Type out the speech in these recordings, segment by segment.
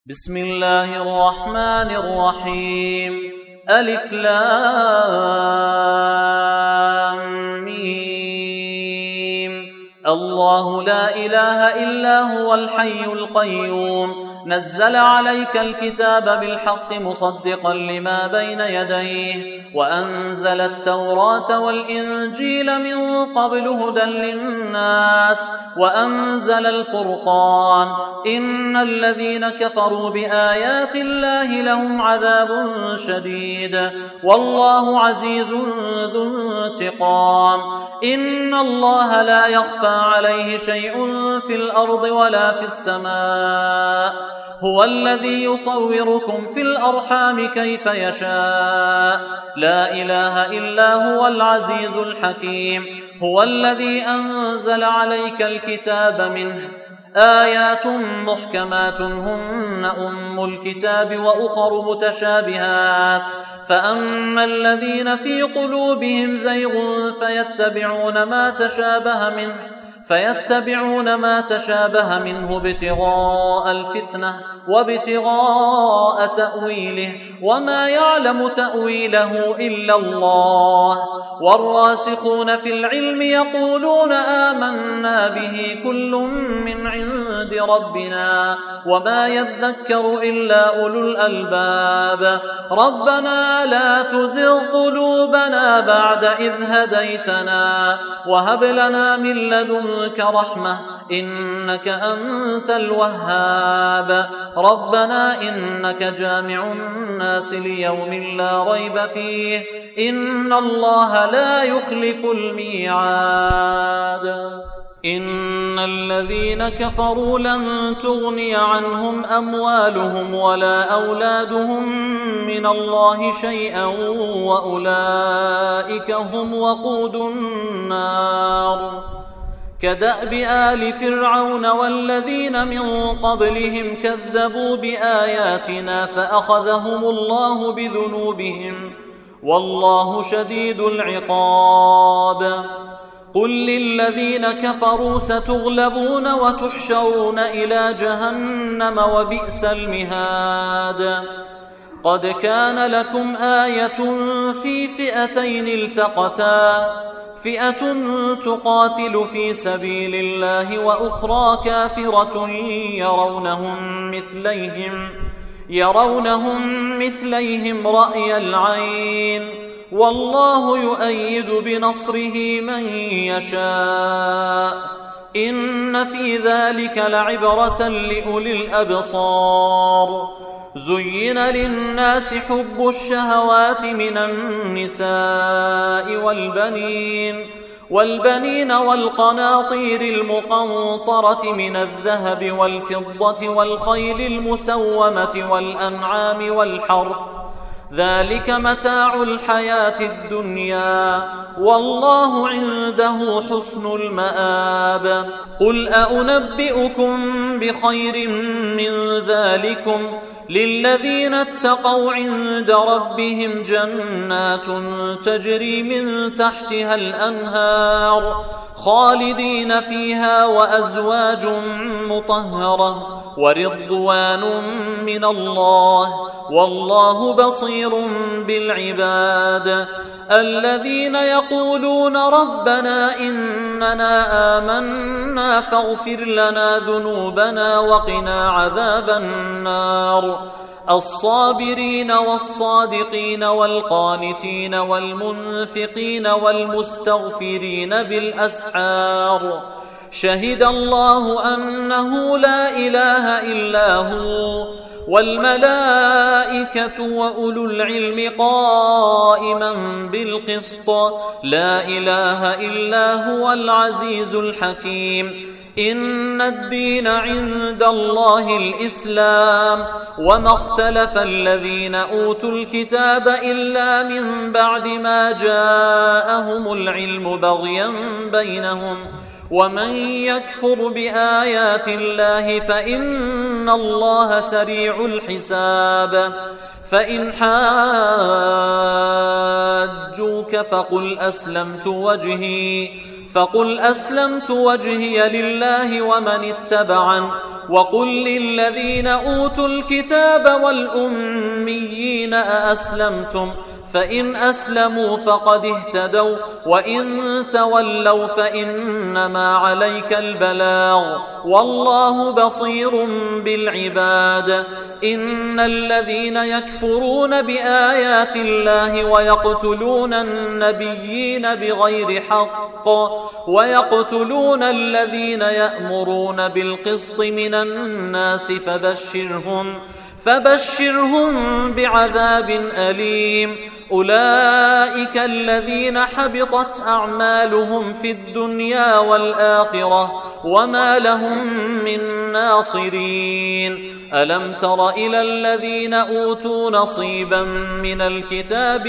بسم الله الرحمن الرحيم. ألف لام ميم. الله لا إله إلا هو الحي القيوم نزل عليك الكتاب بالحق مصدقا لما بين يديه وأنزل التوراة والإنجيل من قبل هدى للناس وأنزل الفرقان إن الذين كفروا بآيات الله لهم عذاب شديد والله عزيز ذو انتقام. إن الله لا يخفى عليه شيء في الأرض ولا في السماء هو الذي يصوركم في الأرحام كيف يشاء لا إله إلا هو العزيز الحكيم. هو الذي أنزل عليك الكتاب منه آيات محكمات هن أم الكتاب وأخر متشابهات فأما الذين في قلوبهم زيغ فيتبعون ما تشابه منه ابتغاء الفتنة وابتغاء تأويله وما يعلم تأويله إلا الله والراسخون في العلم يقولون آمنا به كل من عند ربنا وما يذكر إلا أولو الألباب. ربنا لا تزغ قلوبنا بعد إذ هديتنا وهب لنا من لدنك رحمة إنك أنت الوهاب. ربنا إنك جامع الناس ليوم لا ريب فيه إن الله لا يخلف الميعاد. إن الذين كفروا لن تغني عنهم أموالهم ولا أولادهم من الله شيئا وأولئك هم وقود النار. كدأب آل فرعون والذين من قبلهم كذبوا بآياتنا فأخذهم الله بذنوبهم والله شديد العقاب. قل للذين كفروا ستغلبون وتحشرون إلى جهنم وبئس المهاد. قد كان لكم آية في فئتين التقتا فئة تقاتل في سبيل الله وأخرى كافرة يرونهم مثليهم رأي العين والله يؤيد بنصره من يشاء إن في ذلك لعبرة لأولي الأبصار. زين للناس حب الشهوات من النساء والبنين والقناطير المقنطرة من الذهب والفضة والخيل المسومة والأنعام والحرث ذلك متاع الحياة الدنيا والله عنده حسن المآب. قل أنبئكم بخير من ذلكم للذين اتقوا عند ربهم جنات تجري من تحتها الأنهار خالدين فيها وأزواج مطهرة ورضوان من الله والله بصير بالعباد. الذين يقولون ربنا إننا آمنا فاغفر لنا ذنوبنا وقنا عذاب النار. الصابرين والصادقين والقانتين والمنفقين والمستغفرين بالأسحار. شهد الله أنه لا إله إلا هو والملائكة وأولو العلم قائما بالقسط لا إله إلا هو العزيز الحكيم. إن الدين عند الله الإسلام وما اختلف الذين أوتوا الكتاب إلا من بعد ما جاءهم العلم بغيا بينهم ومن يكفر بآيات الله فإن الله سريع الحساب. فإن حاجوك فقل أسلمت وجهي فقل أسلمت وجهي لله ومن اتبعن وقل للذين أوتوا الكتاب والأميين أأسلمتم فإن أسلموا فقد اهتدوا وإن تولوا فإنما عليك البلاغ والله بصير بالعباد. إن الذين يكفرون بآيات الله ويقتلون النبيين بغير حق ويقتلون الذين يأمرون بالقسط من الناس فبشرهم بعذاب أليم. أولئك الذين حبطت أعمالهم في الدنيا والآخرة وما لهم من ناصرين. ألم تر إلى الذين أوتوا نصيبا من الكتاب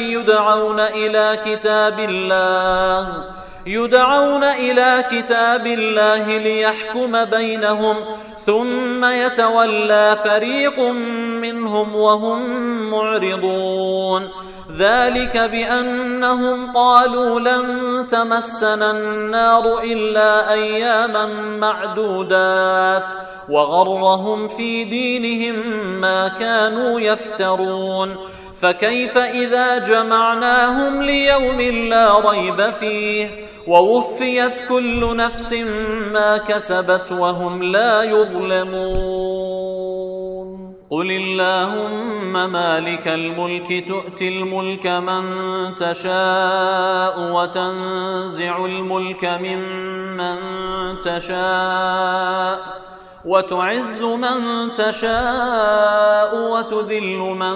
يدعون إلى كتاب الله ليحكم بينهم ثم يتولى فريق منهم وهم معرضون. ذلك بأنهم قالوا لن تمسنا النار إلا أياما معدودات وغرهم في دينهم ما كانوا يفترون. فكيف إذا جمعناهم ليوم لا ريب فيه ووفيت كل نفس ما كسبت وهم لا يظلمون. قل اللهم مالك الملك تؤتي الملك من تشاء وتنزع الملك ممن تشاء وتعز من تشاء وتذل من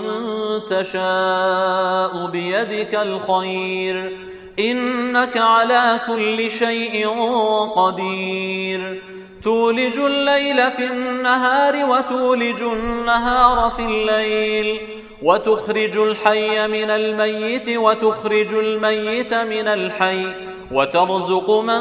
تشاء بيدك الخير إنك على كل شيء قدير. تولج الليل في النهار وتولج النهار في الليل وتخرج الحي من الميت وتخرج الميت من الحي وترزق من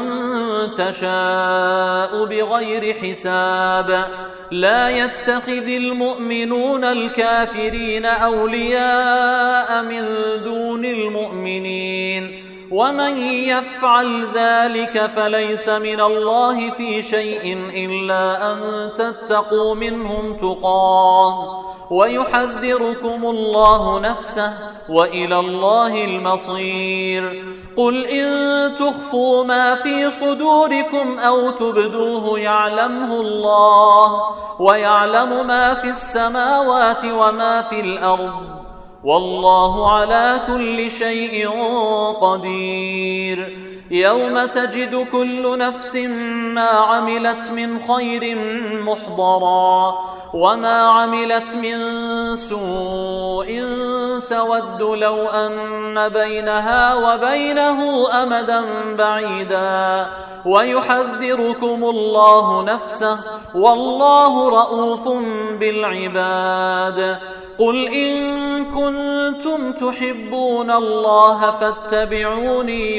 تشاء بغير حساب. لا يتخذ المؤمنون الكافرين أولياء من دون المؤمنين ومن يفعل ذلك فليس من الله في شيء إلا أن تتقوا منهم تقاه ويحذركم الله نفسه وإلى الله المصير. قل إن تخفوا ما في صدوركم أو تبدوه يعلمه الله ويعلم ما في السماوات وما في الأرض والله على كل شيء قدير. يوم تجد كل نفس ما عملت من خير محضرا وما عملت من سوء تود لو أن بينها وبينه أمدا بعيدا ويحذركم الله نفسه والله رؤوف بالعباد. قل إن كنتم تحبون الله فاتبعوني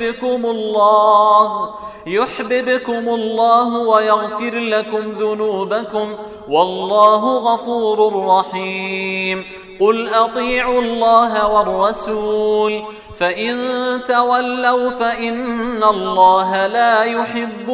يحببكم الله ويغفر لكم ذنوبكم والله غفور رحيم. قل أطيعوا الله والرسول فإن تولوا فإن الله لا يحب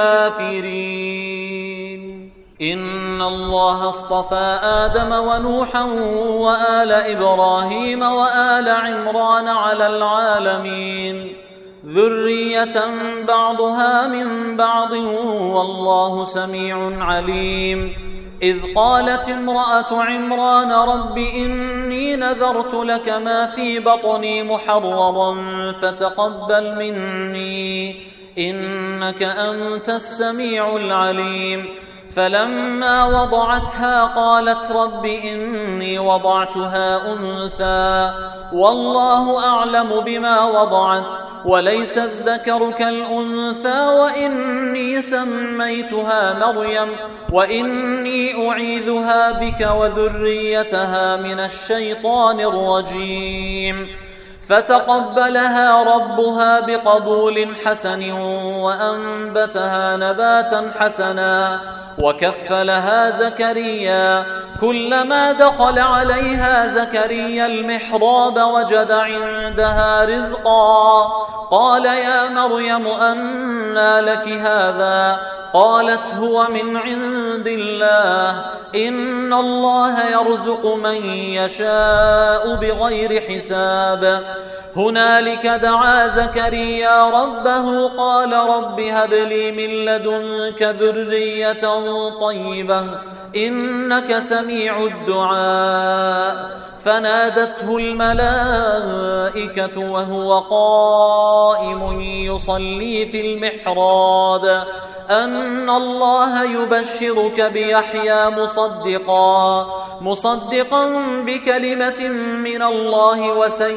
الكافرين. إن الله اصطفى آدم ونوحا وآل إبراهيم وآل عمران على العالمين ذرية بعضها من بعض والله سميع عليم. إذ قالت امرأة عمران رب إني نذرت لك ما في بطني محررا فتقبل مني إنك أنت السميع العليم. فلما وضعتها قالت رب إني وضعتها أنثى والله أعلم بما وضعت وليس الذكر كالأنثى وإني سميتها مريم وإني أعيذها بك وذريتها من الشيطان الرجيم. فتقبلها ربها بقبول حسن وأنبتها نباتا حسنا وكفلها زكريا. كلما دخل عليها زكريا المحراب وجد عندها رزقا. قال يا مريم أنى لك هذا؟ قالت هو من عند الله، إن الله يرزق من يشاء بغير حساب. هنالك دعا زكريا ربه قال رب هب لي من لدنك ذرية طيبة إنك سميع الدعاء. فنادته الملائكة وهو قائم يصلي في المحراب أن الله يبشرك بيحيى مصدقا بكلمة من الله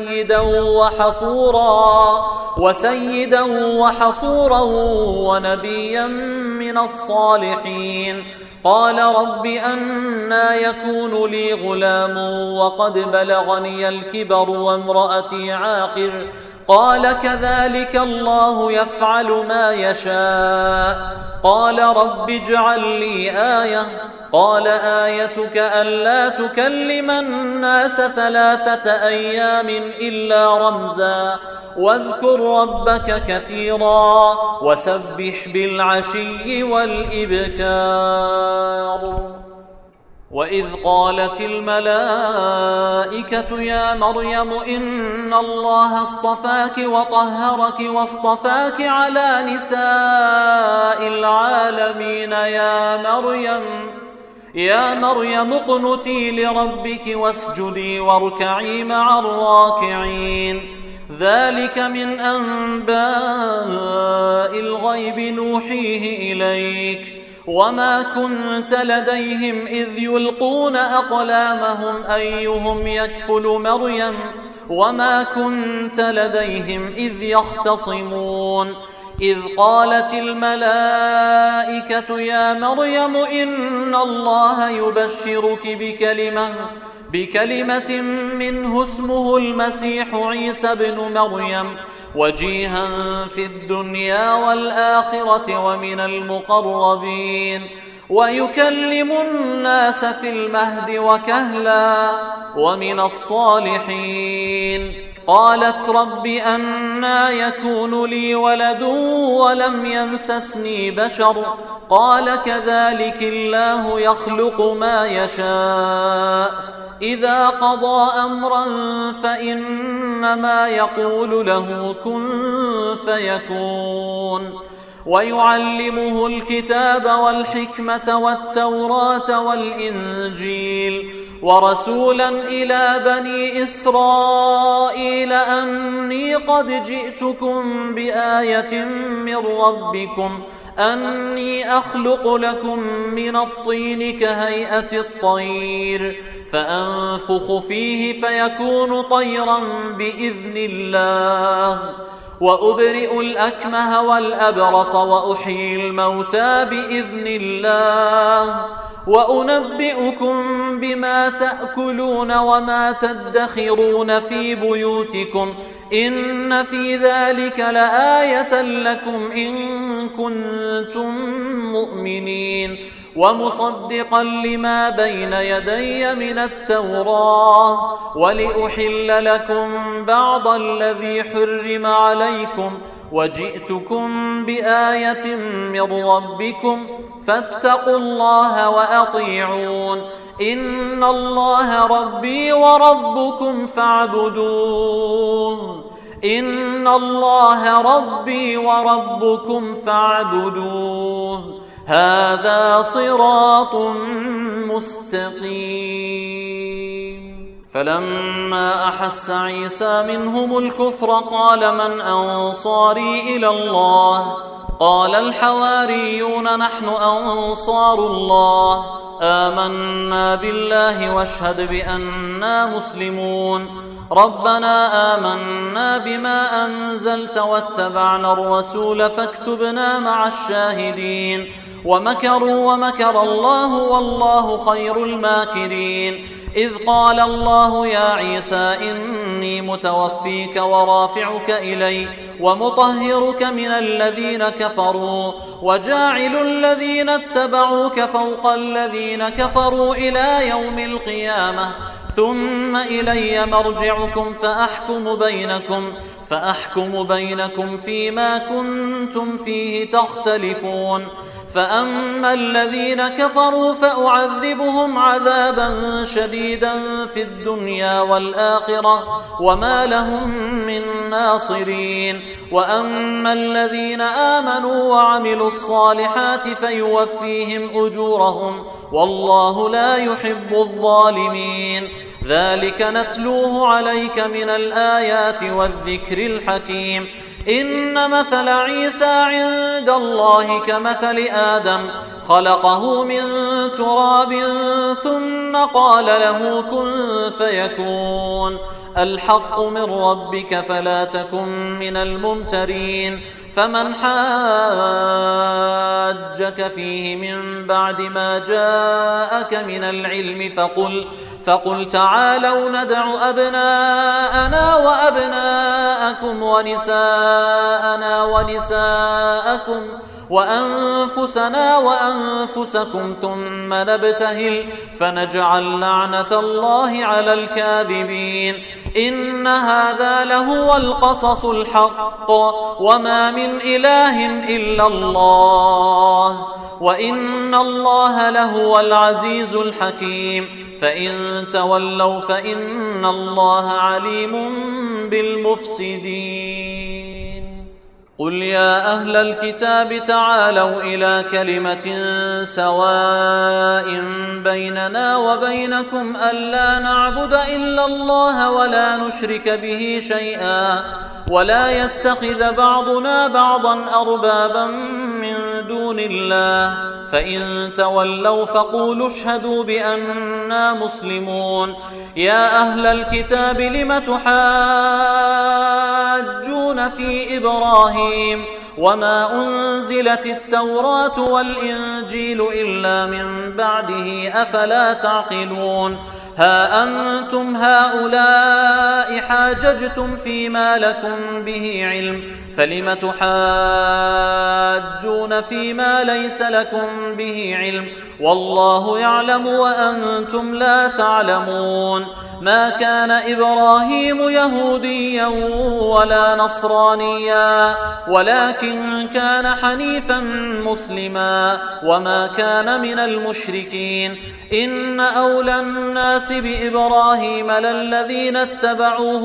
وسيدا وحصورا ونبيا من الصالحين. قال رب أنى يكون لي غلام وقد بلغني الكبر وامرأتي عاقر؟ قال كذلك الله يفعل ما يشاء. قال رب اجعل لي آية. قال آيتك ألا تكلم الناس 3 أيام إلا رمزا واذكر ربك كثيرا وسبح بالعشي والإبكار. وإذ قالت الملائكة يا مريم إن الله اصطفاك وطهرك واصطفاك على نساء العالمين يا مريم اقنتي لربك واسجدي واركعي مع الراكعين. ذلك من أنباء الغيب نوحيه إليك وما كنت لديهم إذ يلقون أقلامهم أيهم يكفل مريم وما كنت لديهم إذ يختصمون. إذ قالت الملائكة يا مريم إن الله يبشرك بكلمة منه اسمه المسيح عيسى بن مريم وجيها في الدنيا والآخرة ومن المقربين ويكلم الناس في المهد وكهلا ومن الصالحين. قالت رب أنى يكون لي ولد ولم يمسسني بشر؟ قال كذلك الله يخلق ما يشاء إذا قضى أمرا فإنما يقول له كن فيكون. ويعلمه الكتاب والحكمة والتوراة والإنجيل ورسولا إلى بني إسرائيل أني قد جئتكم بآية من ربكم أني أخلق لكم من الطين كهيئة الطير فأنفخ فيه فيكون طيرا بإذن الله وأبرئ الأكمه والأبرص وأحيي الموتى بإذن الله وأنبئكم بما تأكلون وما تدخرون في بيوتكم إن في ذلك لآية لكم إن كنتم مؤمنين. ومصدقا لما بين يدي من التوراة ولأحل لكم بعض الذي حرم عليكم وجئتكم بآية من ربكم فاتقوا الله وأطيعون. إن الله ربي وربكم فاعبدوه إن الله ربي وربكم فاعبدوه هذا صراط مستقيم. فلما أحس عيسى منهم الكفر قال من أنصاري إلى الله؟ قال الحواريون نحن أنصار الله آمنا بالله واشهد بأننا مسلمون. ربنا آمنا بما أنزلت واتبعنا الرسول فاكتبنا مع الشاهدين. ومكروا ومكر الله والله خير الماكرين. إذ قال الله يا عيسى إني متوفيك ورافعك إلي ومطهرك من الذين كفروا وجاعل الذين اتبعوك فوق الذين كفروا إلى يوم القيامة ثم إلي مرجعكم فأحكم بينكم فيما كنتم فيه تختلفون فأما الذين كفروا فأعذبهم عذابا شديدا في الدنيا والآخرة وما لهم من ناصرين وأما الذين آمنوا وعملوا الصالحات فيوفيهم أجورهم والله لا يحب الظالمين ذلك نتلوه عليك من الآيات والذكر الحكيم إن مثل عيسى عند الله كمثل آدم خلقه من تراب ثم قال له كن فيكون الحق من ربك فلا تكن من الممترين فمن حاجك فيه من بعد ما جاءك من العلم فقل تعالوا ندع أبناءنا وأبناءكم ونساءنا ونساءكم وأنفسنا وأنفسكم ثم نبتهل فنجعل لعنة الله على الكاذبين إن هذا لهو القصص الحق وما من إله إلا الله وإن الله لهو العزيز الحكيم فإن تولوا فإن الله عليم بالمفسدين قل يا أهل الكتاب تعالوا إلى كلمة سواء بيننا وبينكم ألا نعبد إلا الله ولا نشرك به شيئا ولا يتخذ بعضنا بعضا أربابا من دون الله فإن تولوا فقولوا اشهدوا بأننا مسلمون يا أهل الكتاب لم تحاجون في إبراهيم وما أنزلت التوراة والإنجيل إلا من بعده أفلا تعقلون ها أنتم هؤلاء حاججتم فيما لكم به علم فلم تحاجون فيما ليس لكم به علم والله يعلم وأنتم لا تعلمون ما كان إبراهيم يهوديا ولا نصرانيا ولكن كان حنيفا مسلما وما كان من المشركين إن أولى الناس بإبراهيم للذين اتبعوه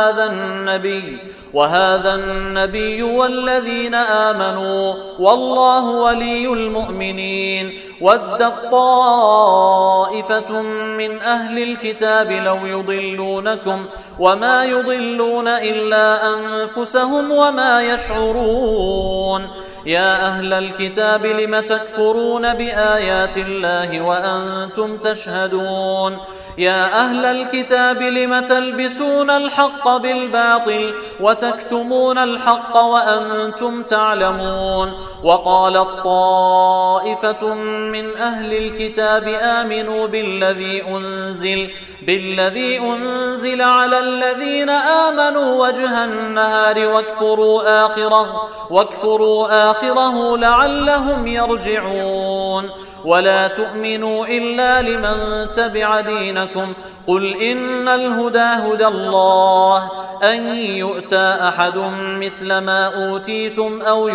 وهذا النبي والذين آمنوا والله ولي المؤمنين ودت طائفة من أهل الكتاب لو يضلونكم وما يضلون إلا أنفسهم وما يشعرون يا أهل الكتاب لم تكفرون بآيات الله وأنتم تشهدون يا أهل الكتاب لم تلبسون الحق بالباطل وتكتمون الحق وأنتم تعلمون وقالت طائفة من أهل الكتاب آمنوا بالذي أنزل على الذين آمنوا وجه النهار واكفروا آخره لعلهم يرجعون ولا تؤمنوا إلا لمن تبع دينكم قل إن الهدى هدى الله أن يؤتى أحد مثل ما أوتيتم أو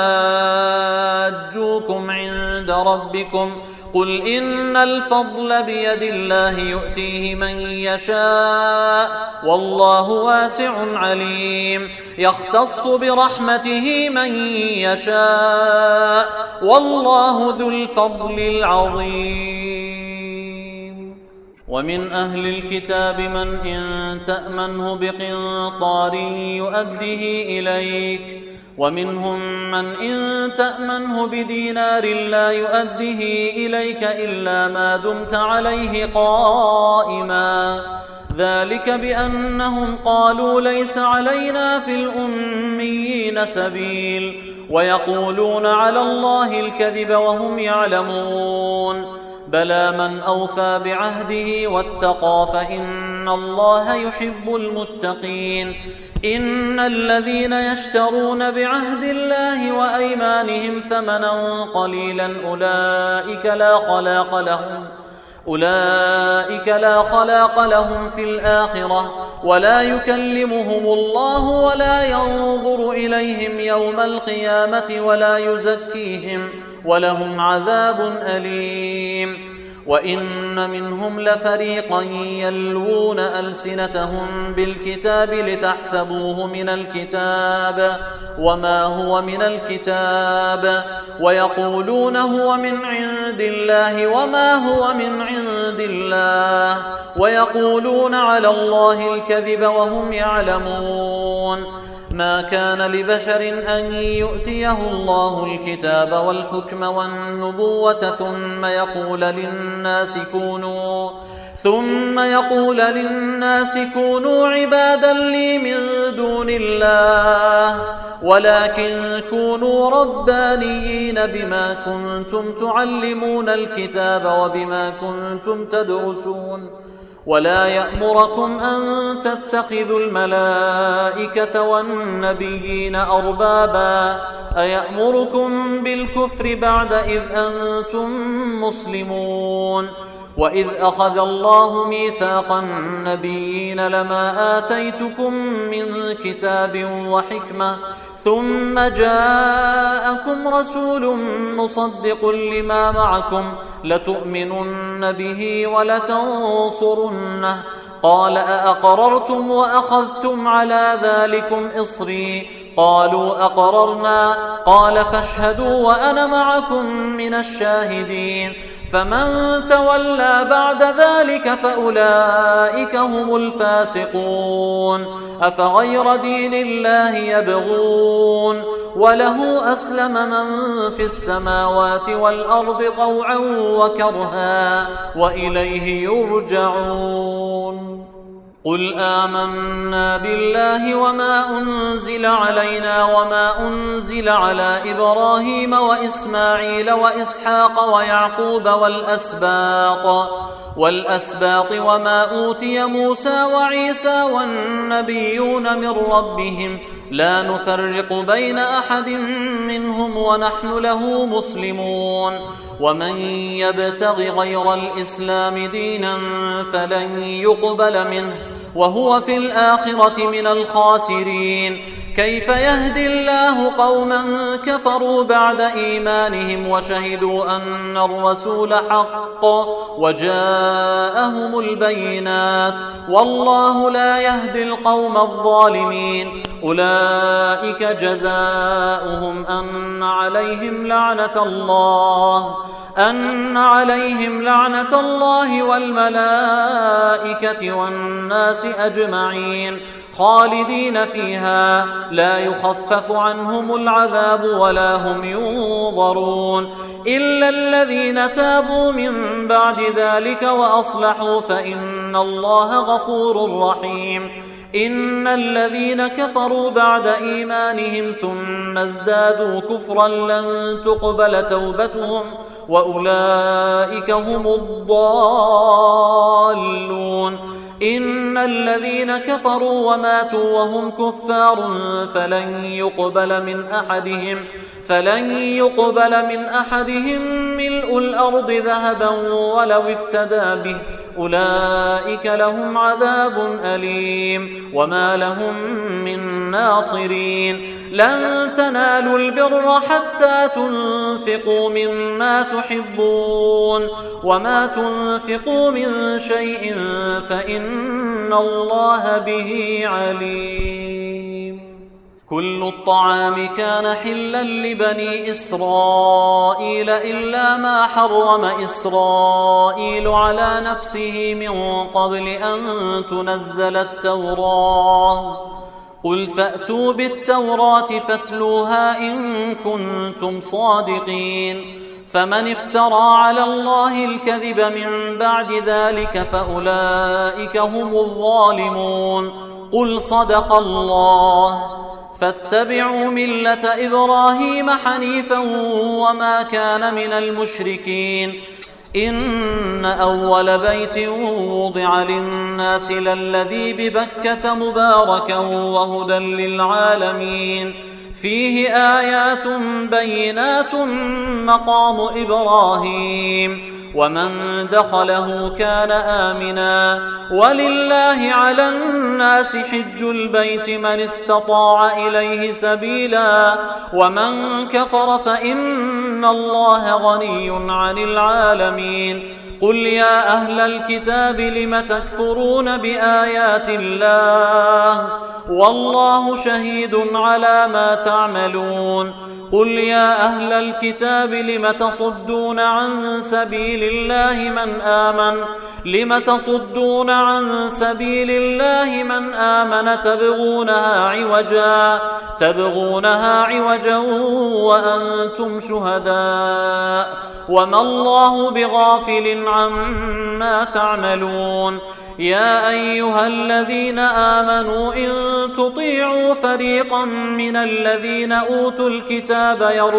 يحاجوكم عند ربكم قل إن الفضل بيد الله يؤتيه من يشاء والله واسع عليم يختص برحمته من يشاء والله ذو الفضل العظيم ومن أهل الكتاب من إن تأمنه بقنطار يؤديه إليك ومنهم من إن تأمنه بدينار لا يؤديه إليك إلا ما دمت عليه قائما ذلك بأنهم قالوا ليس علينا في الأميين سبيل ويقولون على الله الكذب وهم يعلمون بلى من أوفى بعهده واتقى فإن الله يحب المتقين. إن الذين يشترون بعهد الله وأيمانهم ثمنا قليلا أولئك لا خلاق لهم في الآخرة ولا يكلمهم الله ولا ينظر إليهم يوم القيامة ولا يزكيهم ولهم عذاب أليم. وإن منهم لفريقا يلوون ألسنتهم بالكتاب لتحسبوه من الكتاب وما هو من الكتاب ويقولون هو من عند الله وما هو من عند الله ويقولون على الله الكذب وهم يعلمون. ما كان لبشر أن يؤتيه الله الكتاب والحكم والنبوة ثم يقول للناس كونوا عبادا لي من دون الله ولكن كونوا ربانيين بما كنتم تعلمون الكتاب وبما كنتم تدرسون. ولا يأمركم أن تتخذوا الملائكة والنبيين أربابا أيأمركم بالكفر بعد إذ أنتم مسلمون. وإذ أخذ الله ميثاق النبيين لما آتيتكم من كتاب وحكمة ثم جاءكم رسول مصدق لما معكم لتؤمنن به ولتنصرنه قال أأقررتم وأخذتم على ذلكم إصري قالوا أقررنا قال فاشهدوا وأنا معكم من الشاهدين. فمن تولى بعد ذلك فأولئك هم الفاسقون. أفغير دين الله يبغون وله أسلم من في السماوات والأرض طوعا وكرها وإليه يرجعون. قل آمنا بالله وما أنزل علينا وما أنزل على إبراهيم وإسماعيل وإسحاق ويعقوب والأسباط وما أوتي موسى وعيسى والنبيون من ربهم لا نفرق بين أحد منهم ونحن له مسلمون. ومن يبتغ غير الإسلام دينا فلن يقبل منه وهو في الآخرة من الخاسرين. كيف يهدي الله قوما كفروا بعد إيمانهم وشهدوا أن الرسول حق وجاءهم البينات والله لا يهدي القوم الظالمين. أولئك جزاؤهم أن عليهم لعنة الله والملائكة والناس أجمعين خالدين فيها لا يخفف عنهم العذاب ولا هم ينظرون إلا الذين تابوا من بعد ذلك وأصلحوا فإن الله غفور رحيم. إن الذين كفروا بعد إيمانهم ثم ازدادوا كفرا لن تقبل توبتهم وأولئك هم الضالون. إن الذين كفروا وماتوا وهم كفار فلن يقبل من أحدهم ملء الأرض ذهبا ولو افتدى به أولئك لهم عذاب أليم وما لهم من ناصرين. لن تنالوا البر حتى تنفقوا مما تحبون وما تنفقوا من شيء فإن الله به عليم. كل الطعام كان حلا لبني إسرائيل إلا ما حرم إسرائيل على نفسه من قبل أن تنزل التوراة. قل فأتوا بالتوراة فاتلوها إن كنتم صادقين. فمن افترى على الله الكذب من بعد ذلك فأولئك هم الظالمون. قل صدق الله. فاتبعوا ملة إبراهيم حنيفا وما كان من المشركين. إن أول بيت وضع للناس للذي ببكة مباركا وهدى للعالمين فيه آيات بينات مقام إبراهيم ومن دخله كان آمنا ولله على الناس حج البيت من استطاع إليه سبيلا ومن كفر فإن الله غني عن العالمين قل يا أهل الكتاب لم تكفرون بآيات الله والله شهيد على ما تعملون قل يا أهل الكتاب لم تصدون عن سبيل الله من آمن تبغونها عوجا وأنتم شهداء وما الله بغافل عما تعملون يا أيها الذين آمنوا إن تطيعوا فريقا من الذين أوتوا الكتاب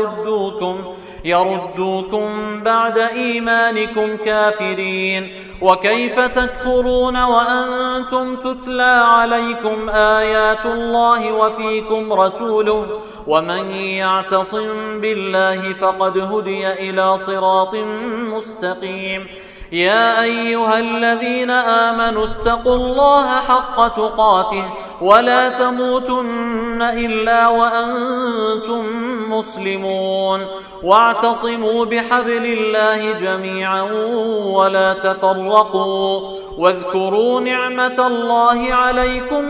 يردوكم بعد إيمانكم كافرين وكيف تكفرون وأنتم تتلى عليكم آيات الله وفيكم رسوله ومن يعتصم بالله فقد هدي إلى صراط مستقيم يا أيها الذين آمنوا اتقوا الله حق تقاته ولا تموتن إلا وأنتم مسلمون واعتصموا بحبل الله جميعا ولا تفرقوا واذكروا نعمة الله عليكم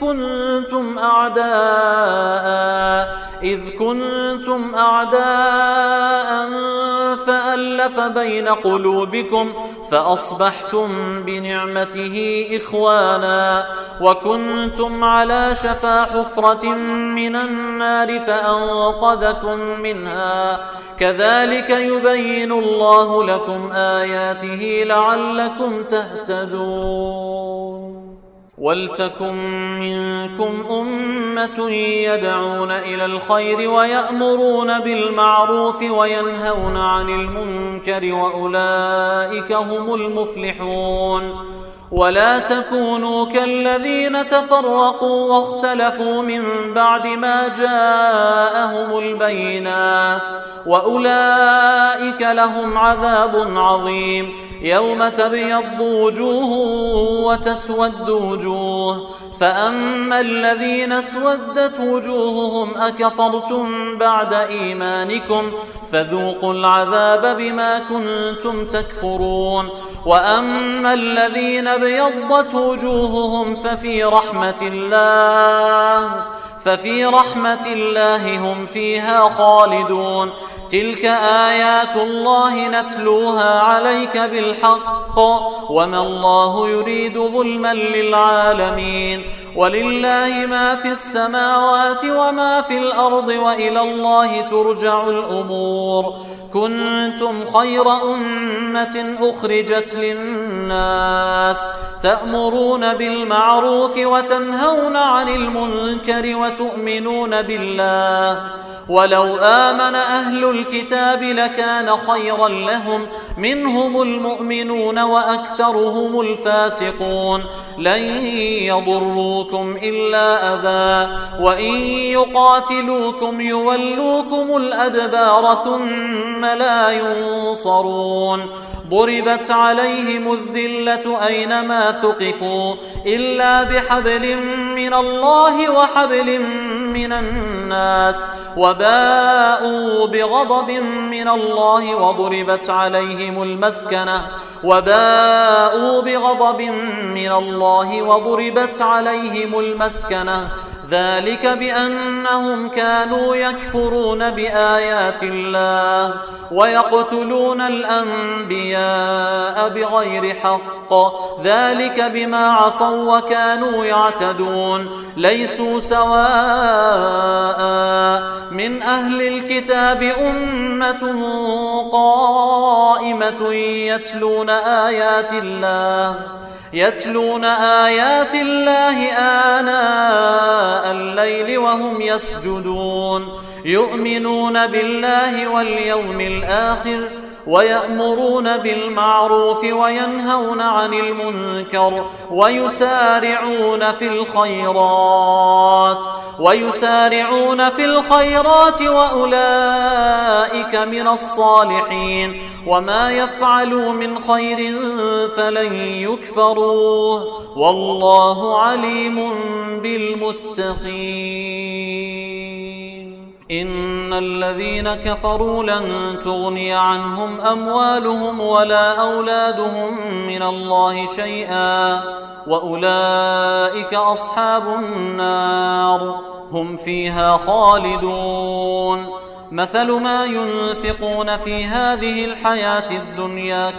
إذ كنتم أعداء فألف بين قلوبكم فأصبحتم بنعمته إخوانا وكنتم على شفا حفرة من النار فأنقذكم منها كذلك يبين الله لكم آياته لعلكم تهتدون ولتكن منكم أمة يدعون إلى الخير ويأمرون بالمعروف وينهون عن المنكر وأولئك هم المفلحون ولا تكونوا كالذين تفرقوا واختلفوا من بعد ما جاءهم البينات وأولئك لهم عذاب عظيم يوم تبيض وجوه وتسود وجوه فأما الذين اسودت وجوههم أكفرتم بعد إيمانكم فذوقوا العذاب بما كنتم تكفرون وأما الذين ابيضت وجوههم ففي رحمة الله هم فيها خالدون تلك آيات الله نتلوها عليك بالحق وما الله يريد ظلما للعالمين ولله ما في السماوات وما في الأرض وإلى الله ترجع الأمور كنتم خير أمة أخرجت للناس تأمرون بالمعروف وتنهون عن المنكر وتؤمنون بالله ولو آمن أهل الكتاب لكان خيرا لهم منهم المؤمنون وأكثرهم الفاسقون لن يضروكم إلا أذى وإن يقاتلوكم يولوكم الأدبار ثم لا ينصرون ضربت عليهم الذلة أينما ثقفوا إلا بحبل من الله وحبل من الناس وباءوا بغضب من الله وضربت عليهم المسكنة ذلك بأنهم كانوا يكفرون بآيات الله ويقتلون الأنبياء بغير حق ذلك بما عصوا وكانوا يعتدون ليسوا سواء من أهل الكتاب أمة قائمة يتلون آيات الله آناء الليل وهم يسجدون يؤمنون بالله واليوم الآخر ويأمرون بالمعروف وينهون عن المنكر ويسارعون في الخيرات وأولئك من الصالحين وما يفعلوا من خير فلن يكفروه والله عليم بالمتقين. إن الذين كفروا لن تغني عنهم أموالهم ولا أولادهم من الله شيئا وأولئك أصحاب النار هم فيها خالدون. مثل ما ينفقون في هذه الحياة الدنيا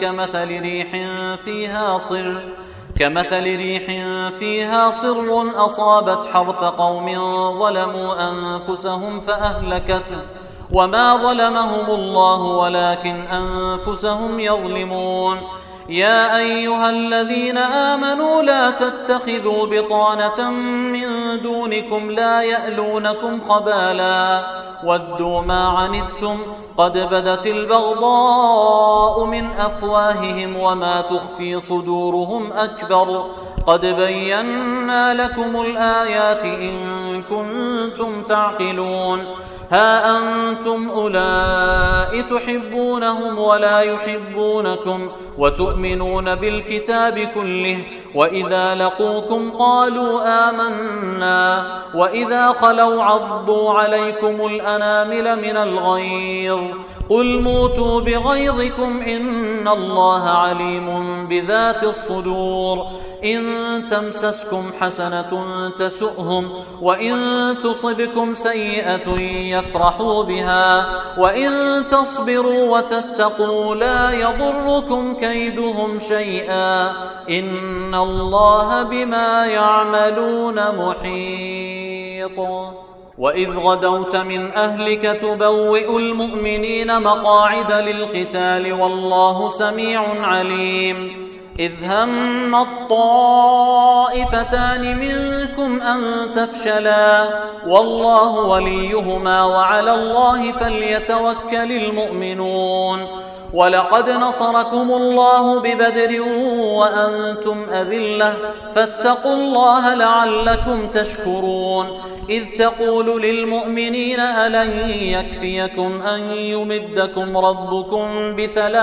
كمثل ريح فيها صر أصابت حرث قوم ظلموا أنفسهم فأهلكته وما ظلمهم الله ولكن أنفسهم يظلمون. يا أيها الذين آمنوا لا تتخذوا بطانة من دونكم لا يألونكم خبالا ودوا ما عنتم قد بدت البغضاء من أفواههم وما تخفي صدورهم أكبر قد بينا لكم الآيات إن كنتم تعقلون. ها أنتم أولئك تحبونهم ولا يحبونكم وتؤمنون بالكتاب كله وإذا لقوكم قالوا آمنا وإذا خلوا عضوا عليكم الأنامل من الغيظ قل موتوا بغيظكم إن الله عليم بذات الصدور. إن تمسسكم حسنة تسؤهم وإن تصبكم سيئة يفرحوا بها وإن تصبروا وتتقوا لا يضركم كيدهم شيئا إن الله بما يعملون محيط. وإذ غدوت من أهلك تبوئ المؤمنين مقاعد للقتال والله سميع عليم. إذ هم الطائفتان منكم أن تفشلا والله وليهما وعلى الله فليتوكل المؤمنون. ولقد نصركم الله ببدر وأنتم أذلة فاتقوا الله لعلكم تشكرون. إذ تقول للمؤمنين ألن يكفيكم أن يمدكم ربكم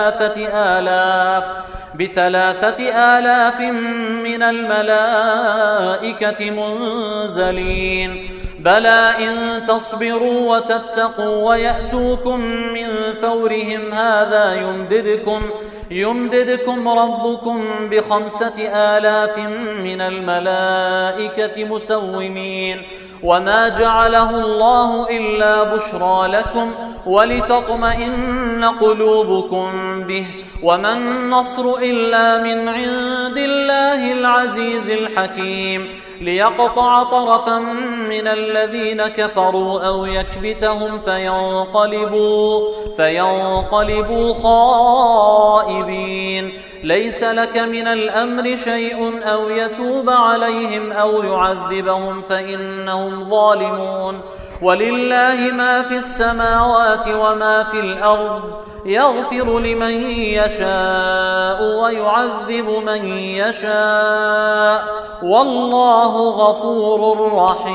بثلاثة آلاف من الملائكة منزلين بلى إن تصبروا وتتقوا ويأتوكم من فورهم هذا يمددكم ربكم ب5,000 من الملائكة مسومين وما جعله الله إلا بشرى لكم ولتطمئن قلوبكم به وما النصر إلا من عند الله العزيز الحكيم. ليقطع طرفا من الذين كفروا أو يكبتهم فينقلبوا خائبين. ليس لك من الأمر شيء أو يتوب عليهم أو يعذبهم فإنهم ظالمون. ولله ما في السماوات وما في الأرض يغفر لمن يشاء ويعذب من يشاء والله غفور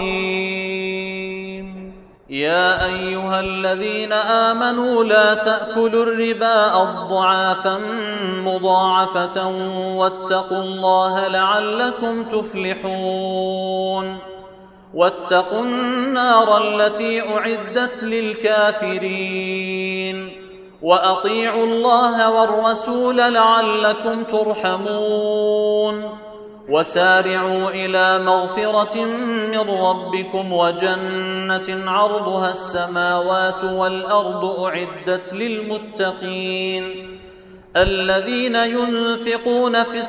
رحيم. يا أيها الذين آمنوا لا تأكلوا الربا أضعافا مضاعفة واتقوا الله لعلكم تفلحون. واتقوا النار التي أعدت للكافرين وأطيعوا الله والرسول لعلكم ترحمون. وسارعوا إلى مغفرة من ربكم وجنة عرضها السماوات والأرض أعدت للمتقين الذين ينفقون في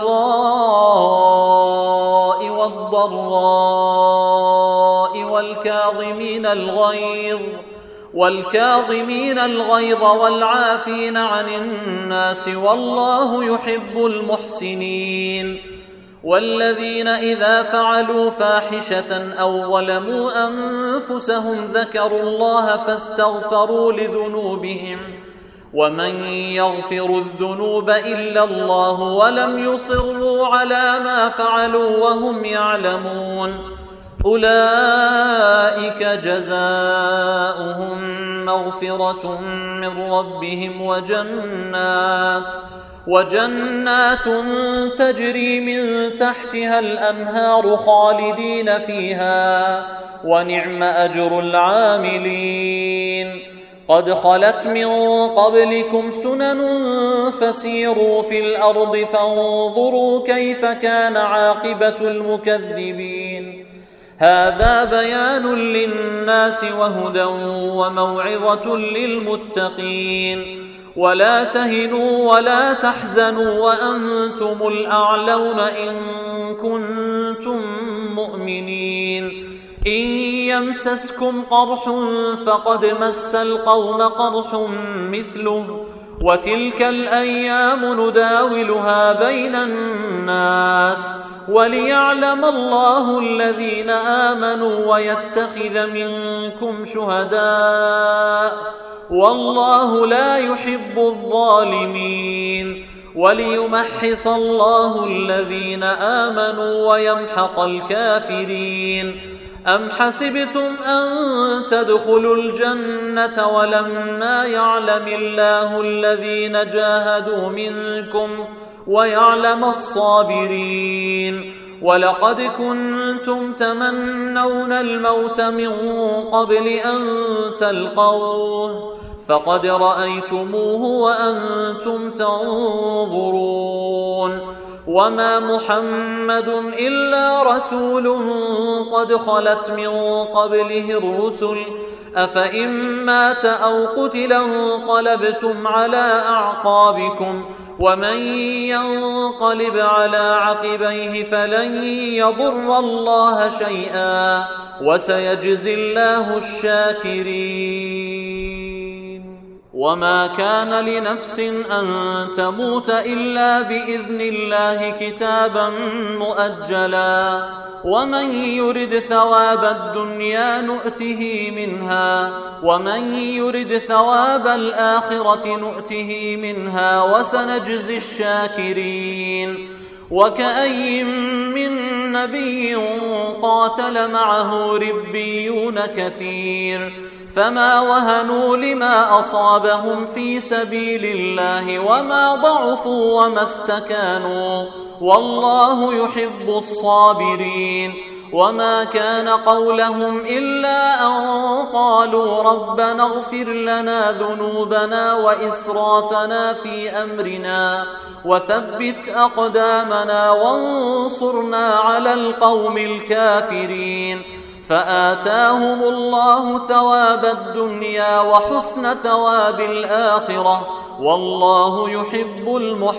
السراء والضراء والكاظمين الغيظ والعافين عن الناس والله يحب المحسنين. والذين إذا فعلوا فاحشة أو ظلموا أنفسهم ذكروا الله فاستغفروا لذنوبهم ومن يغفر الذنوب إلا الله ولم يصروا على ما فعلوا وهم يعلمون أولئك جزاؤهم مغفرة من ربهم وجنات تجري من تحتها الأنهار خالدين فيها ونعم أجر العاملين قد خلت من قبلكم سنن فسيروا في الأرض فانظروا كيف كان عاقبة المكذبين هذا بيان للناس وهدى وموعظة للمتقين ولا تهنوا ولا تحزنوا وأنتم الأعلون إن كنتم مؤمنين إن يمسسكم قرح فقد مس القوم قرح مثله وتلك الأيام نداولها بين الناس وليعلم الله الذين آمنوا ويتخذ منكم شهداء والله لا يحب الظالمين وليمحص الله الذين آمنوا ويمحق الكافرين أم حسبتم أن تدخلوا الجنة ولما يعلم الله الذين جاهدوا منكم ويعلم الصابرين ولقد كنتم تمنون الموت من قبل أن تلقوه فقد رأيتموه وأنتم تنظرون وما محمد إلا رسول قد خلت من قبله الرسل أفإن مات أو قتل انقلبتم على أعقابكم ومن ينقلب على عقبيه فلن يضر الله شيئا وسيجزي الله الشاكرين وما كان لنفس أن تموت إلا بإذن الله كتابا مؤجلا ومن يرد ثواب الدنيا نؤته منها ومن يرد ثواب الآخرة نؤته منها وسنجزي الشاكرين وكأي من نبي قاتل معه ربيون كثير فما وهنوا لما أصابهم في سبيل الله وما ضعفوا وما استكانوا والله يحب الصابرين وما كان قولهم إلا أن قالوا ربنا اغفر لنا ذنوبنا وإسرافنا في أمرنا وثبت أقدامنا وانصرنا على القوم الكافرين فآتاهم الله ثواب الدنيا وحسن ثواب الآخرة والله يحب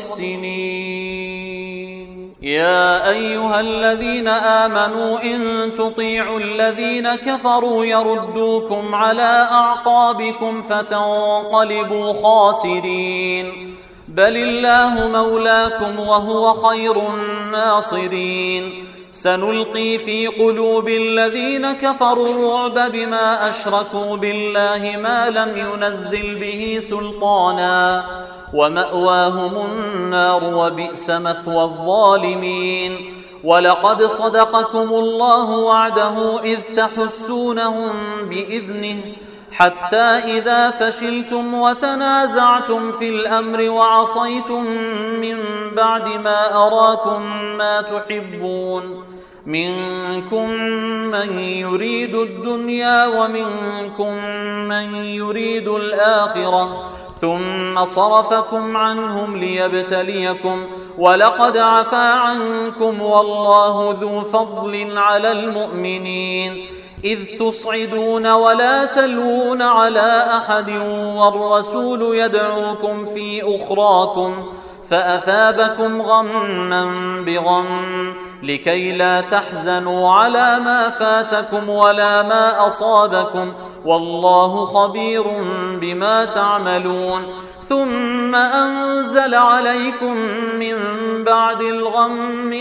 المحسنين يا أيها الذين آمنوا إن تطيعوا الذين كفروا يردوكم على أعقابكم فتنقلبوا خاسرين بل الله مولاكم وهو خير الناصرين سنلقي في قلوب الذين كفروا الرعب بما أشركوا بالله ما لم ينزل به سلطانا ومأواهم النار وبئس مثوى الظالمين ولقد صدقكم الله وعده إذ تحسونهم بإذنه حتى إذا فشلتم وتنازعتم في الأمر وعصيتم من بعد ما أراكم ما تحبون منكم من يريد الدنيا ومنكم من يريد الآخرة ثم صرفكم عنهم ليبتليكم ولقد عفا عنكم والله ذو فضل على المؤمنين إذ تصعدون ولا تلوون على أحد والرسول يدعوكم في أخراكم فأثابكم غما بغم لكي لا تحزنوا على ما فاتكم ولا ما أصابكم والله خبير بما تعملون ثم ثم أنزل عليكم من بعد الغم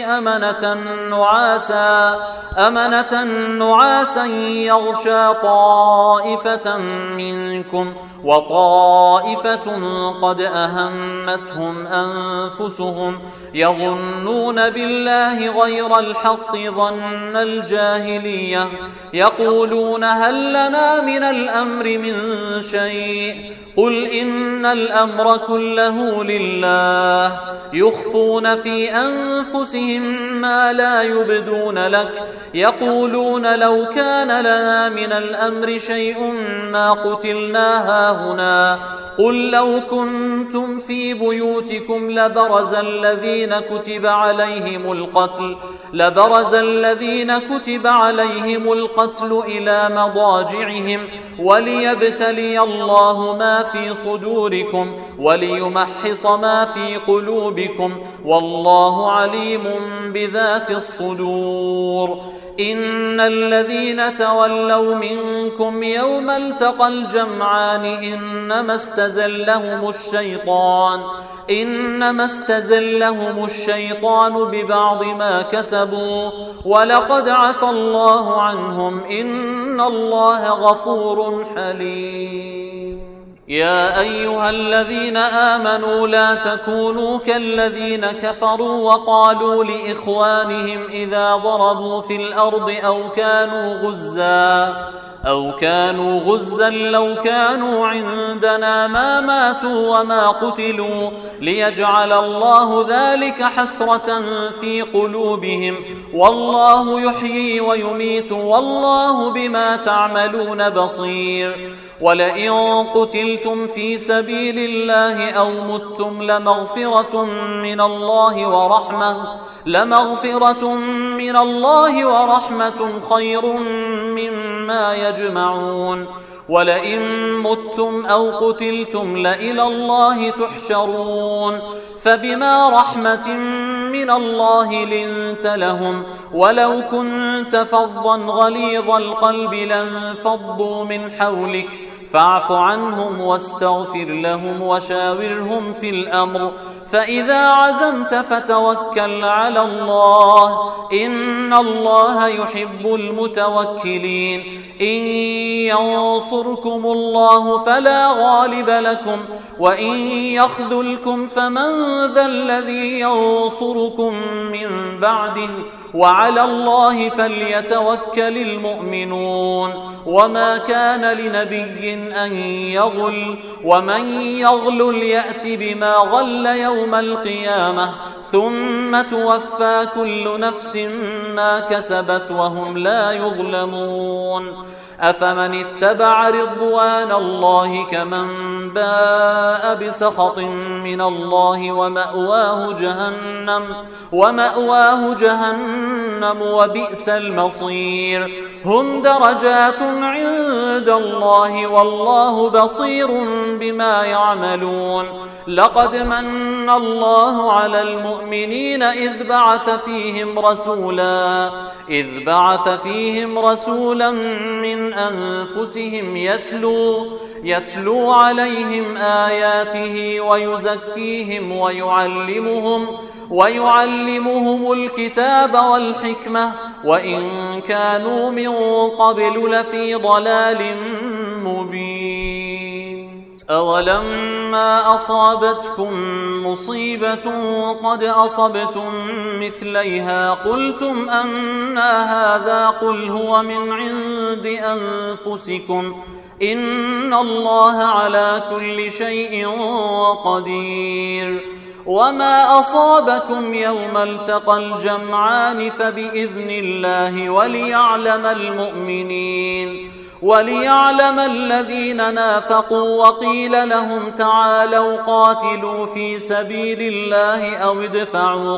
أمنة نعاسا يغشى طائفة منكم وطائفة قد أهمتهم أنفسهم يظنون بالله غير الحق ظن الجاهلية يقولون هل لنا من الأمر من شيء قل إن الأمر كله لله يخفون في أنفسهم ما لا يبدون لك يقولون لو كان لنا من الأمر شيء ما قتلنا هاهنا قل لو كنتم في بيوتكم لبرز الذين كتب عليهم القتل إلى مضاجعهم وليبتلي الله ما في صدوركم وليمحص ما في قلوبكم والله عليم بذات الصدور إن الذين تولوا منكم يوم التقى الجمعان إنما استزلهم الشيطان ببعض ما كسبوا ولقد عفى الله عنهم إن الله غفور حليم يا أيها الذين آمنوا لا تكونوا كالذين كفروا وقالوا لإخوانهم إذا ضربوا في الأرض أو كانوا غزا لو كانوا عندنا ما ماتوا وما قتلوا ليجعل الله ذلك حسرة في قلوبهم والله يحيي ويميت والله بما تعملون بصير ولئن قتلتم في سبيل الله أو متم لمغفرة من الله ورحمة خير مما يجمعون ولئن متم أو قتلتم لإلى الله تحشرون فبما رحمة من الله لنت لهم ولو كنت فظا غليظ القلب لانفضوا من حولك فاعف عنهم واستغفر لهم وشاورهم في الأمر فإذا عزمت فتوكل على الله إن الله يحب المتوكلين إن ينصركم الله فلا غالب لكم وإن يخذلكم فمن ذا الذي ينصركم من بعده وعلى الله فليتوكل المؤمنون وما كان لنبي أن يغل ومن يغل يأت بما غل يوم القيامة ثم توفى كل نفس ما كسبت وهم لا يظلمون أفمن اتبع رضوان الله كمن باء بسخط من الله ومأواه جهنم وبئس المصير هم درجات عند الله والله بصير بما يعملون لقد من الله على المؤمنين إذ بعث فيهم رسولا من أنفسهم يتلو عليهم آياته ويزكيهم ويعلمهم الكتاب والحكمة وإن كانوا من قبل لفي ضلال مبين أولما أصابتكم مصيبة قد أصبتم مثليها قلتم أنى هذا قل هو من عند أنفسكم إن الله على كل شيء قدير وما أصابكم يوم التقى الجمعان فبإذن الله وليعلم الذين نافقوا وقيل لهم تعالوا قاتلوا في سبيل الله أو ادفعوا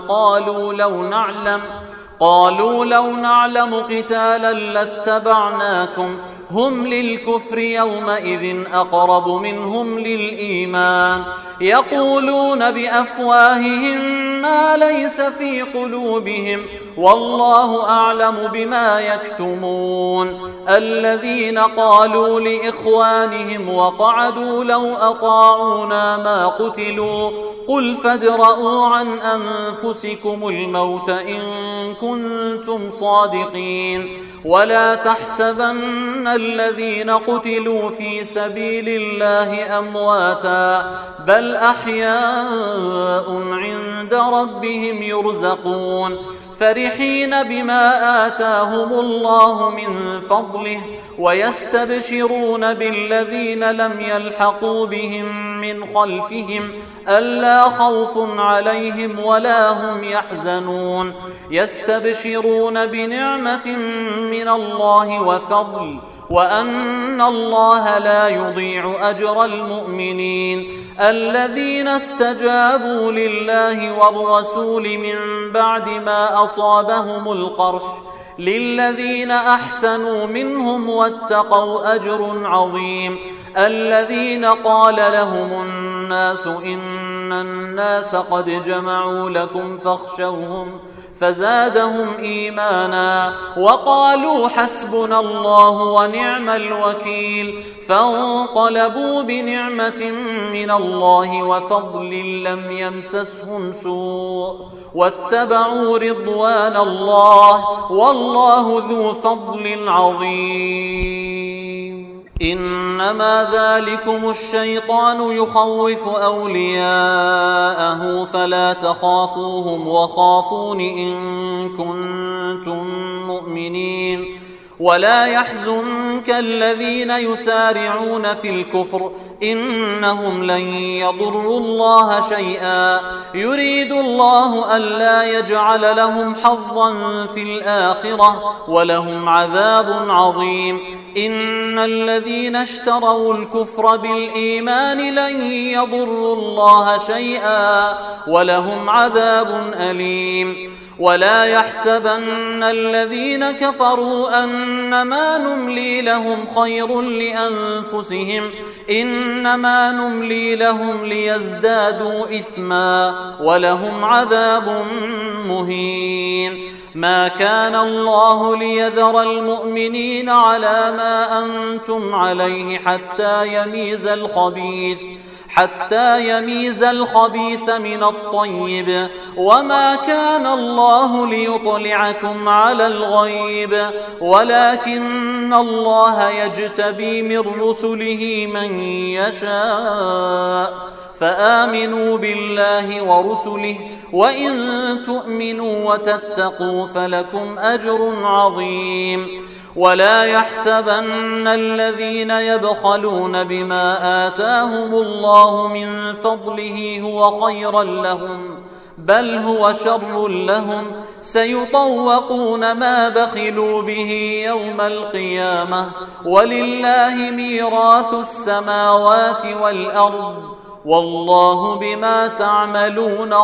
قالوا لو نعلم قتالا لاتبعناكم هم للكفر يومئذ أقرب منهم للإيمان يقولون بأفواههم ما ليس في قلوبهم والله أعلم بما يكتمون الذين قالوا لإخوانهم وقعدوا لو أطاعونا ما قتلوا قل فادرءوا عن أنفسكم الموت إن كنتم صادقين ولا تحسبن الذين قتلوا في سبيل الله أمواتا بل أحياء عند ربهم يرزقون فرحين بما آتاهم الله من فضله ويستبشرون بالذين لم يلحقوا بهم من خلفهم ألا خوف عليهم ولا هم يحزنون يستبشرون بنعمة من الله وفضل وأن الله لا يضيع أجر المؤمنين الذين استجابوا لله والرسول من بعد ما أصابهم القرح للذين أحسنوا منهم واتقوا أجر عظيم الذين قال لهم الناس إن الناس قد جمعوا لكم فاخشوهم فزادهم إيمانا وقالوا حسبنا الله ونعم الوكيل فانقلبوا بنعمة من الله وفضل لم يمسسهم سوء واتبعوا رضوان الله والله ذو فضل عظيم إنما ذلكم الشيطان يخوف أولياءه فلا تخافوهم وخافون إن كنتم مؤمنين ولا يحزنك الذين يسارعون في الكفر إنهم لن يضروا الله شيئا يريد الله ألا يجعل لهم حظا في الآخرة ولهم عذاب عظيم إن الذين اشتروا الكفر بالإيمان لن يضروا الله شيئا ولهم عذاب أليم ولا يحسبن الذين كفروا أنما نملي لهم خير لأنفسهم إنما نملي لهم ليزدادوا إثما ولهم عذاب مهين ما كان الله ليذر المؤمنين على ما أنتم عليه حتى يميز الخبيث من الطيب وما كان الله ليطلعكم على الغيب ولكن الله يجتبي من رسله من يشاء فآمنوا بالله ورسله وإن تؤمنوا وتتقوا فلكم أجر عظيم ولا يحسبن الذين يبخلون بما آتاهم الله من فضله هو خيرا لهم بل هو شر لهم سيطوقون ما بخلوا به يوم القيامة ولله ميراث السماوات والأرض والله بما تعملون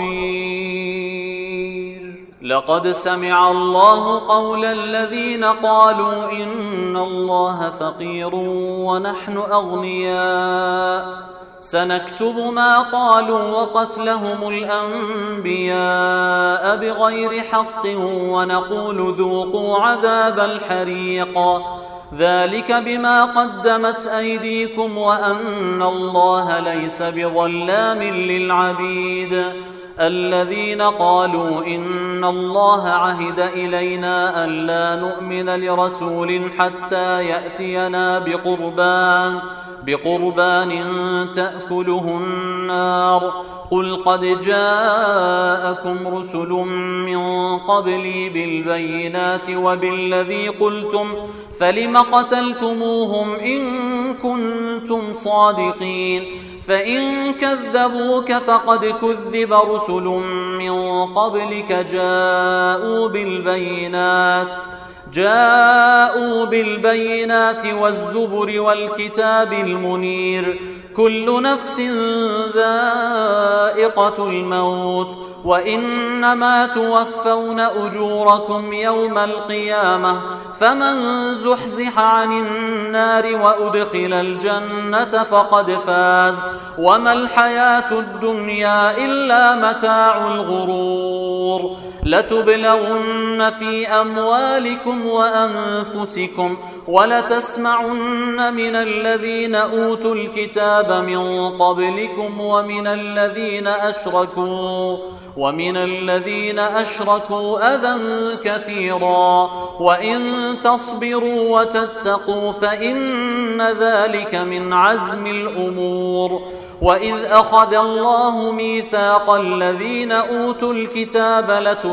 خبير لقد سمع الله قول الذين قالوا إن الله فقير ونحن أغنياء سنكتب ما قالوا وقتلهم الأنبياء بغير حق ونقول ذوقوا عذاب الحريق ذلك بما قدمت أيديكم وأن الله ليس بظلام للعبيد الذين قالوا إن الله عهد إلينا ألا نؤمن لرسول حتى يأتينا بقربان تأكله النار قل قد جاءكم رسل من قبلي بالبينات وبالذي قلتم فلم قتلتموهم إن كنتم صادقين فإن كذبوك فقد كذب رسل من قبلك جاءوا بالبينات والزبر والكتاب المنير كل نفس ذائقة الموت وإنما توفون أجوركم يوم القيامة فمن زحزح عن النار وأدخل الجنة فقد فاز وما الحياة الدنيا إلا متاع الغرور لتبلغن في أموالكم وأنفسكم ولتسمعن من الذين أوتوا الكتاب من قبلكم ومن الذين أشركوا أذى كثيرا وإن تصبروا وتتقوا فإن ذلك من عزم الأمور وإذ أخذ الله ميثاق الذين أوتوا الكتاب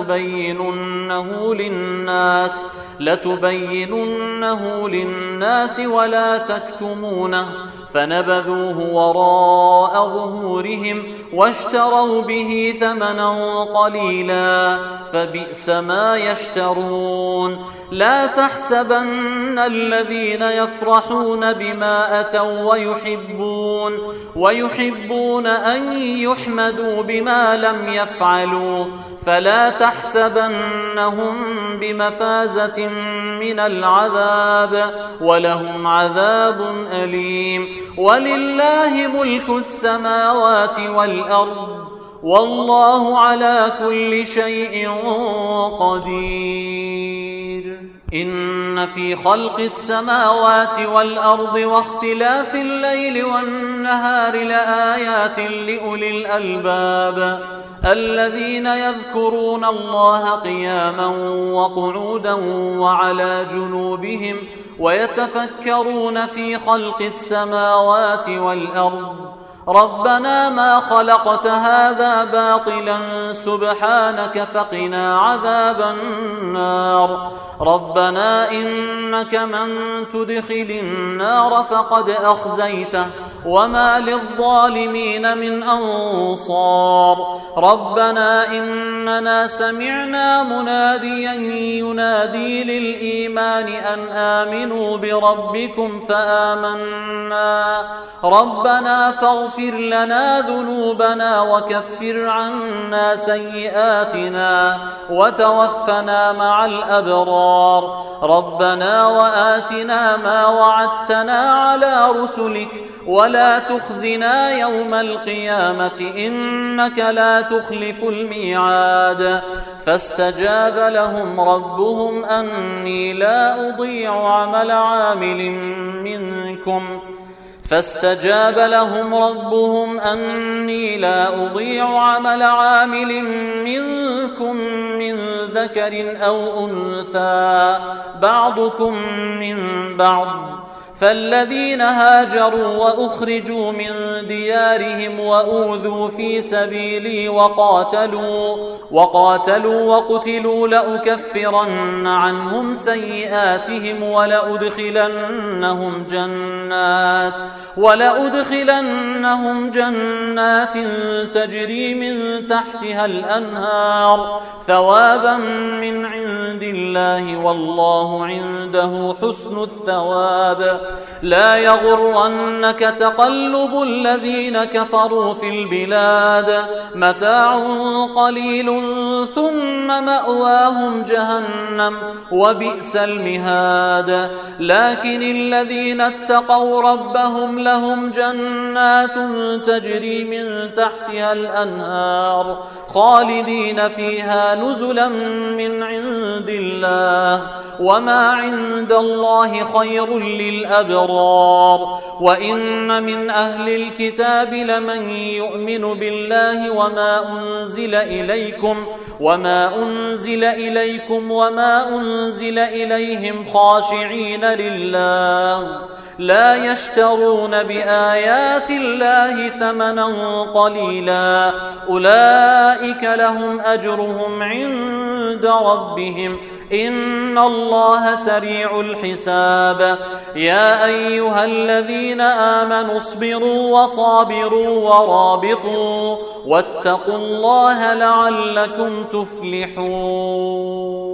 لتبيننه للناس ولا تكتمونه فنبذوه وراء ظهورهم واشتروا به ثمنا قليلا فبئس ما يشترون لا تحسبن الذين يفرحون بما أتوا ويحبون أن يحمدوا بما لم يفعلوا فلا تحسبنهم بمفازة من العذاب ولهم عذاب أليم ولله ملك السماوات والأرض والله على كل شيء قدير إن في خلق السماوات والأرض واختلاف الليل والنهار لآيات لأولي الألباب الذين يذكرون الله قياما وقعودا وعلى جنوبهم ويتفكرون في خلق السماوات والأرض ربنا ما خلقت هذا باطلا سبحانك فقنا عذاب النار ربنا إنك من تدخل النار فقد أخزيته وما للظالمين من أنصار ربنا إننا سمعنا مناديا ينادي للإيمان أن آمنوا بربكم فآمنا ربنا فاغفر لنا ذنوبنا وكفر عنا سيئاتنا وتوفنا مع الأبرار ربنا وآتنا ما وعدتنا على رسلك ولا تخزنا يوم القيامة إنك لا تخلف الميعاد فاستجاب لهم ربهم أني لا أضيع عمل عامل منكم من ذكر أو أنثى بعضكم من بعض فالذين هاجروا وأخرجوا من ديارهم وأوذوا في سبيلي وقاتلوا وقتلوا لأكفرن عنهم سيئاتهم ولأدخلنهم جنات تجري من تحتها الأنهار ثوابا من عند الله والله عنده حسن الثواب لا يغرنك تقلب الذين كفروا في البلاد متاع قليل ثم مأواهم جهنم وبئس المهاد لكن الذين اتقوا ربهم لهم جنات تجري من تحتها الأنهار خالدين فيها نزلا من عند الله وما عند الله خير للأبرار وإن من أهل الكتاب لمن يؤمن بالله وما أنزل إليكم وما أنزل إليهم خاشعين لله لا يشترون بآيات الله ثمنا قليلا أولئك لهم أجرهم عند ربهم إن الله سريع الحساب يا أيها الذين آمنوا اصبروا وصابروا ورابطوا واتقوا الله لعلكم تفلحون